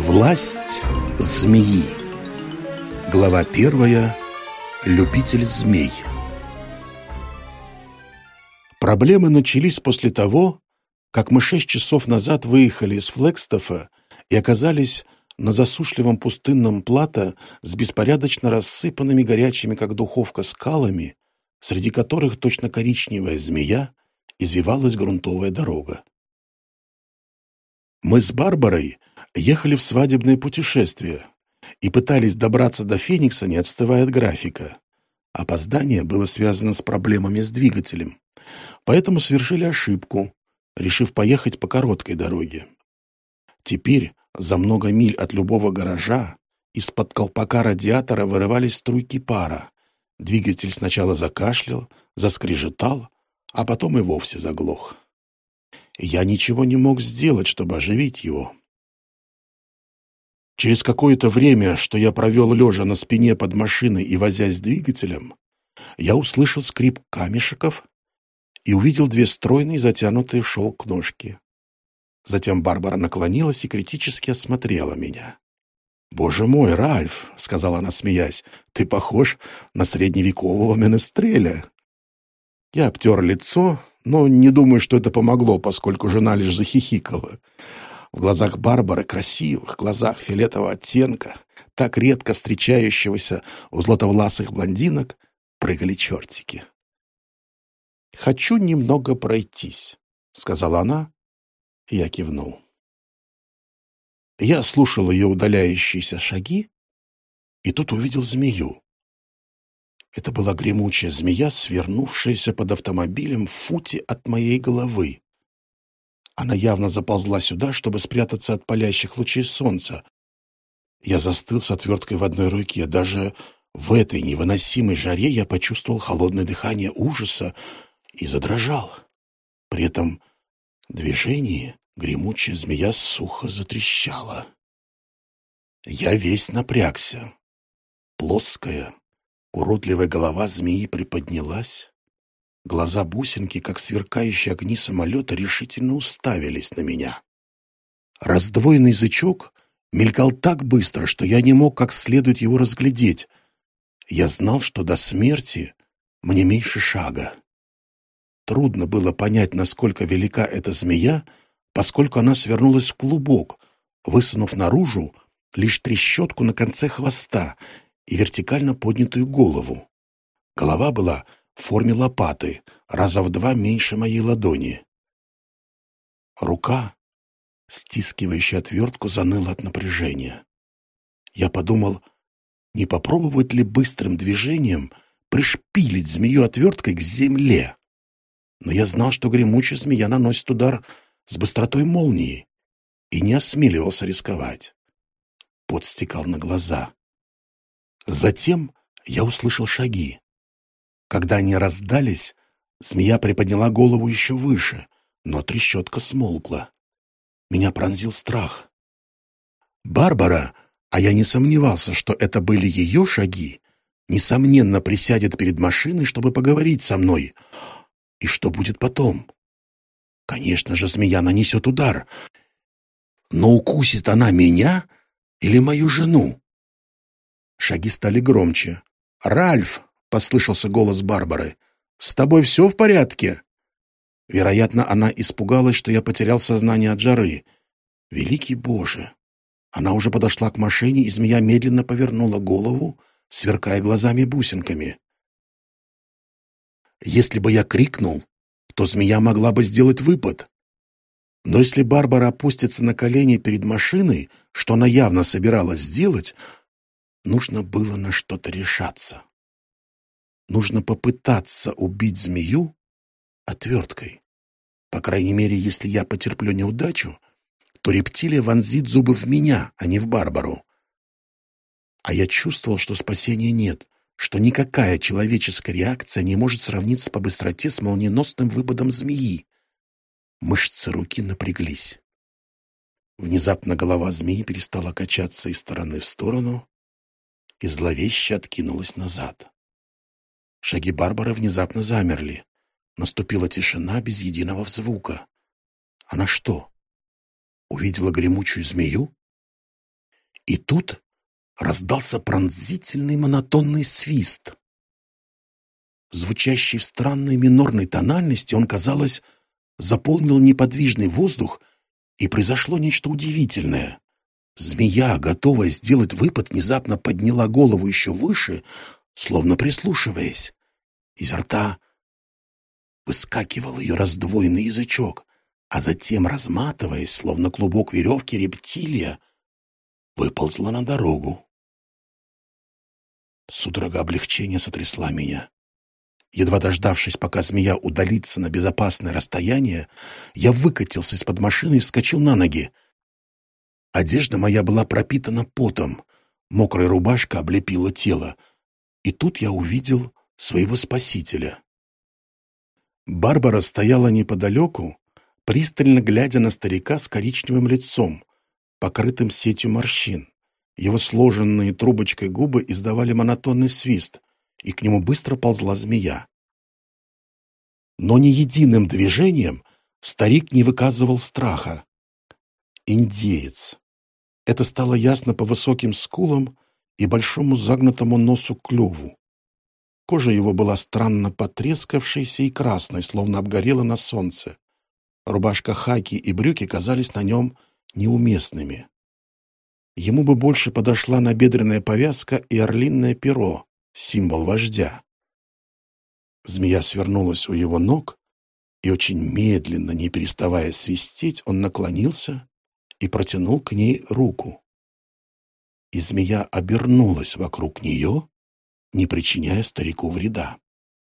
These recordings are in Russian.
Власть змеи. Глава 1. Любитель змей. Проблемы начались после того, как мы 6 часов назад выехали из Флэгстафа и оказались на засушливом пустынном плато с беспорядочно рассыпанными горячими, как духовка, скалами, среди которых точно коричневая змея извивалась грунтовая дорога. Мы с Барбарой ехали в свадебное путешествие и пытались добраться до Феникса, не отставая от графика. Опоздание было связано с проблемами с двигателем, поэтому совершили ошибку, решив поехать по короткой дороге. Теперь, за много миль от любого гаража, из-под колпака радиатора вырывались струйки пара. Двигатель сначала закашлял, заскрежетал, а потом и вовсе заглох. Я ничего не мог сделать, чтобы оживить его. Через какое-то время, что я провел лежа на спине под машиной и возясь с двигателем, я услышал скрип камешков и увидел 2 стройные, затянутые в шелк ножки. Затем Барбара наклонилась и критически осмотрела меня. «Боже мой, Ральф!» — сказала она, смеясь. «Ты похож на средневекового менестреля». Я обтер лицо, но не думаю, что это помогло, поскольку жена лишь захихикала. В глазах Барбары, красивых глазах фиолетового оттенка, так редко встречающегося у златовласых блондинок, прыгали чертики. «Хочу немного пройтись», — сказала она, и я кивнул. Я слушал ее удаляющиеся шаги, и тут увидел змею. Это была гремучая змея, свернувшаяся под автомобилем в футе от моей головы. Она явно заползла сюда, чтобы спрятаться от палящих лучей солнца. Я застыл с отверткой в одной руке. Даже в этой невыносимой жаре я почувствовал холодное дыхание ужаса и задрожал. При этом движении гремучая змея сухо затрещала. Я весь напрягся. Плоская, уродливая голова змеи приподнялась. Глаза бусинки, как сверкающие огни самолета, решительно уставились на меня. Раздвоенный язычок мелькал так быстро, что я не мог как следует его разглядеть. Я знал, что до смерти мне меньше шага. Трудно было понять, насколько велика эта змея, поскольку она свернулась в клубок, высунув наружу лишь трещотку на конце хвоста и вертикально поднятую голову. Голова была в форме лопаты, раза в 2 меньше моей ладони. Рука, стискивающая отвертку, заныла от напряжения. Я подумал, не попробовать ли быстрым движением пришпилить змею отверткой к земле. Но я знал, что гремучая змея наносит удар с быстротой молнии, и не осмеливался рисковать. Пот стекал на глаза. Затем я услышал шаги. Когда они раздались, змея приподняла голову еще выше, но трещотка смолкла. Меня пронзил страх. Барбара, а я не сомневался, что это были ее шаги, несомненно присядет перед машиной, чтобы поговорить со мной. И что будет потом? Конечно же, змея нанесет удар. Но укусит она меня или мою жену? Шаги стали громче. «Ральф!» — послышался голос Барбары. «С тобой все в порядке?» Вероятно, она испугалась, что я потерял сознание от жары. Великий Боже! Она уже подошла к машине, и змея медленно повернула голову, сверкая глазами-бусинками. Если бы я крикнул, то змея могла бы сделать выпад. Но если Барбара опустится на колени перед машиной, что она явно собиралась сделать, нужно было на что-то решаться. Нужно попытаться убить змею отверткой. По крайней мере, если я потерплю неудачу, то рептилия вонзит зубы в меня, а не в Барбару. А я чувствовал, что спасения нет, что никакая человеческая реакция не может сравниться по быстроте с молниеносным выпадом змеи. Мышцы руки напряглись. Внезапно голова змеи перестала качаться из стороны в сторону и зловеще откинулась назад. Шаги Барбары внезапно замерли. Наступила тишина без единого звука. Она что, увидела гремучую змею? И тут раздался пронзительный монотонный свист. Звучащий в странной минорной тональности, он, казалось, заполнил неподвижный воздух, и произошло нечто удивительное. Змея, готовая сделать выпад, внезапно подняла голову еще выше, словно прислушиваясь. Изо рта выскакивал ее раздвоенный язычок, а затем, разматываясь, словно клубок веревки, рептилия выползла на дорогу. Судорога облегчения сотрясла меня. Едва дождавшись, пока змея удалится на безопасное расстояние, я выкатился из-под машины и вскочил на ноги. Одежда моя была пропитана потом, мокрая рубашка облепила тело, и тут я увидел своего спасителя. Барбара стояла неподалеку, пристально глядя на старика с коричневым лицом, покрытым сетью морщин. Его сложенные трубочкой губы издавали монотонный свист, и к нему быстро ползла змея. Но ни единым движением старик не выказывал страха. Индеец. Это стало ясно по высоким скулам и большому загнутому носу-клюву. Кожа его была странно потрескавшейся и красной, словно обгорела на солнце. Рубашка хаки и брюки казались на нем неуместными. Ему бы больше подошла набедренная повязка и орлиное перо, символ вождя. Змея свернулась у его ног, и очень медленно, не переставая свистеть, он наклонился и протянул к ней руку. И змея обернулась вокруг нее, не причиняя старику вреда.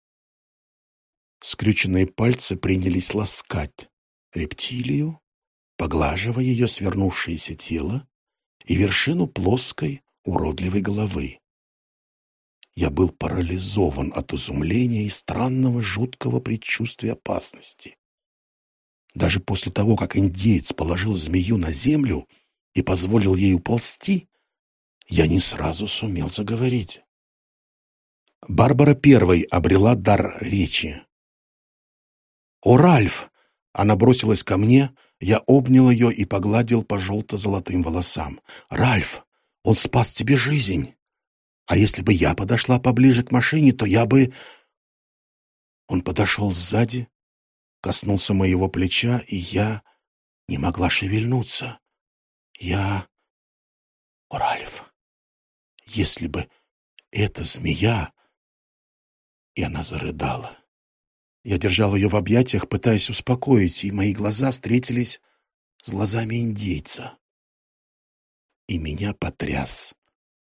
Скрюченные пальцы принялись ласкать рептилию, поглаживая ее свернувшееся тело и вершину плоской, уродливой головы. Я был парализован от изумления и странного жуткого предчувствия опасности. Даже после того, как индеец положил змею на землю и позволил ей уползти, я не сразу сумел заговорить. Барбара первой обрела дар речи. «О, Ральф!» Она бросилась ко мне, я обнял ее и погладил по желто-золотым волосам. «Ральф, он спас тебе жизнь! А если бы я подошла поближе к машине, то я бы...» Он подошел сзади, коснулся моего плеча, и я не могла шевельнуться. О, Ральф, если бы эта змея... И она зарыдала. Я держал ее в объятиях, пытаясь успокоить, и мои глаза встретились с глазами индейца. И меня потряс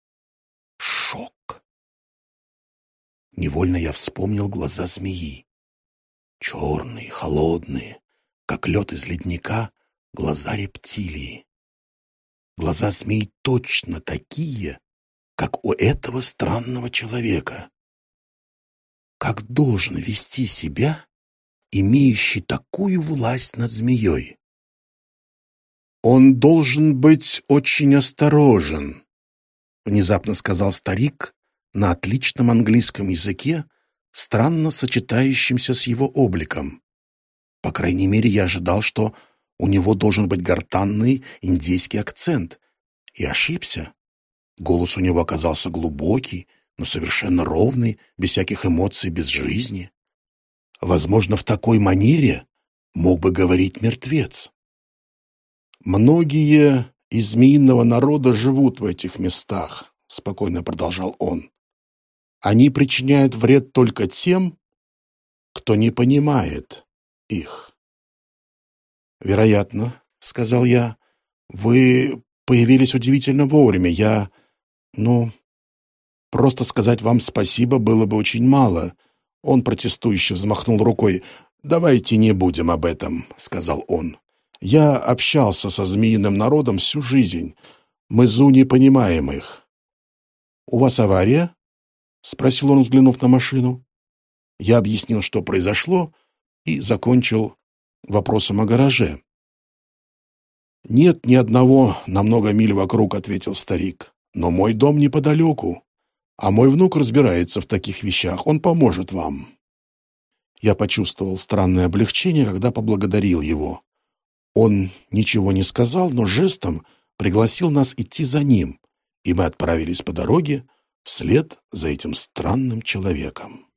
шок. Невольно я вспомнил глаза змеи. Черные, холодные, как лед из ледника, глаза рептилии. Глаза змей точно такие, как у этого странного человека. Как должен вести себя имеющий такую власть над змеей? «Он должен быть очень осторожен», — внезапно сказал старик на отличном английском языке, странно сочетающимся с его обликом. По крайней мере, я ожидал, что у него должен быть гортанный индейский акцент, и ошибся. Голос у него оказался глубокий, но совершенно ровный, без всяких эмоций, без жизни. Возможно, в такой манере мог бы говорить мертвец. «Многие из змеиного народа живут в этих местах», — спокойно продолжал он. «Они причиняют вред только тем, кто не понимает их». «Вероятно», — сказал я, — «вы появились удивительно вовремя. Просто сказать вам спасибо было бы очень мало». Он протестующе взмахнул рукой. «Давайте не будем об этом», — сказал он. «Я общался со змеиным народом всю жизнь. Мы зуни понимаем их». «У вас авария?» — спросил он, взглянув на машину. Я объяснил, что произошло, и закончил вопросом о гараже. «Нет ни одного на много миль вокруг», — ответил старик. «Но мой дом неподалеку. А мой внук разбирается в таких вещах, он поможет вам». Я почувствовал странное облегчение, когда поблагодарил его. Он ничего не сказал, но жестом пригласил нас идти за ним, и мы отправились по дороге вслед за этим странным человеком.